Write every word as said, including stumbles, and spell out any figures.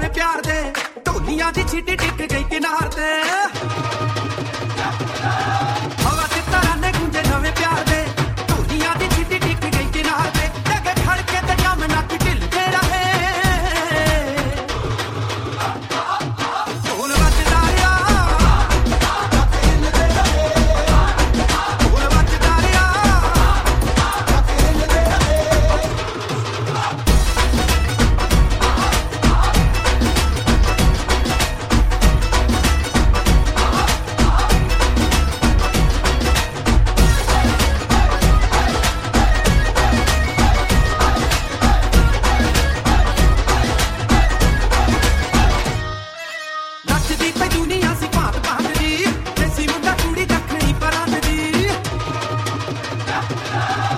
ਨਵੇਂ ਪਿਆਰ ਦੇ ਢੋਲੀਆਂ ਦੀ ਛਿੱਟੀ ਟਿਕ ਗਈ ਕਿਨਾਰ ਤੇ ਹਵਾ ਤੇ ਤਰਾਨੇ ਗੂੰਜੇ ਨਵੇਂ ਪਿਆਰ ਦੇ ਢੋਲੀਆਂ ਦੀ ਛਿੱਟੀ ਟਿਕ ਗਈ ਕਿਨਾਰ ਤੇ ਜਗੇ ਖੜਕੇ ਤੇ ਜਮ ਨੱਕ ਢਿੱਲਦੇ ਰਹੇ ਢੋਲ ਵੱਜਦਾ ਰਿਹਾ ਢੋਲ ਵੱਜਦਾ ਰਿਹਾ ਨੱਚਦੀ ਪਈ ਦੁਨੀਆ ਸੀ ਭਾਂਤ ਭਾਂਤ ਦੀ ਦੇਸੀ ਮੁੰਡਾ ਕੁੜੀ ਦੱਖਣੀ ਪਰਾਂਦ ਦੀ